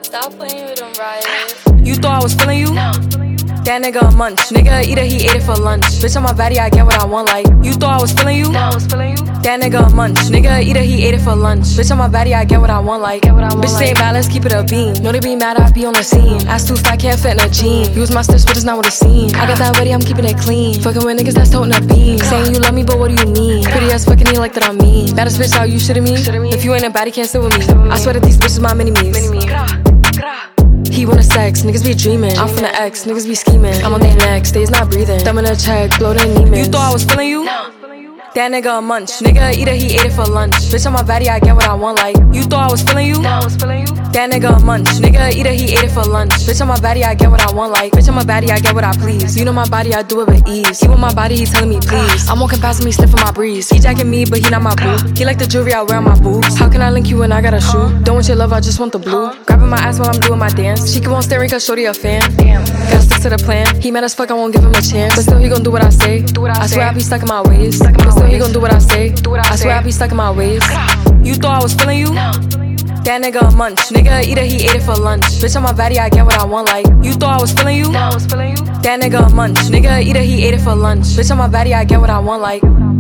Stop playing with them, Riot. You thought I was feeling you? No. That nigga a munch. Nigga eater, he ate it for lunch. Bitch, on my body, I get what I want, like. You thought I was feeling you? No, I was feeling you. That nigga a munch. Nigga eater, he ate it for lunch. Bitch, on my body, I get what I want, like. Bitch, say bad, let's keep it a beam. Know they be mad, I be on the scene. Ass too fat, can't fit in a jean. Use my steps, but it's not what it seems. I got that ready, I'm keeping it clean. Fucking with niggas that's toting a beam. Saying you love me, but what do you mean? Pretty ass fucking you like that I'm mean. Baddest bitch out, you shitting me? If you ain't a baddie, can't sit with me. I swear that these bitches my mini-me's. He wanna sex, niggas be dreaming. I'm from the X, niggas be scheming. I'm on their necks, they's not breathing. Thumb in a check, blow their Neiman. You thought I was feeling you? No. That nigga a munch. Nigga eater, he ate it for lunch. Bitch, on my body, I get what I want, like. You thought I was feeling you? No, I was feeling you. That nigga a munch. Nigga eater, he ate it for lunch. Bitch, on my body, I get what I want, like. Bitch, on my body, I get what I please. You know my body, I do it with ease. He want my body, he telling me please. I'm walking past me, sniffing my breeze. He jacking me, but he not my boo. He like the jewelry I wear on my boobs. How can I link you when I got a shoe? Don't want your love, I just want the blue. Grabbing my ass while I'm doing my dance. She keep on staring cause shorty a fan. Damn. Gotta stick to the plan. He mad as fuck, I won't give him a chance. But still, he gon' do what I say. I swear I be stuck in my ways. But still, he gon' do what I say. I swear I be stuck in my ways. You thought I was feeling you? No. That nigga a munch. Nigga eater, he ate it for lunch. Bitch, on my body, I get what I want, like. You thought I was feeling you? No, I was feeling you. That nigga a munch. Nigga eater, he ate it for lunch. Bitch, on my body, I get what I want, like.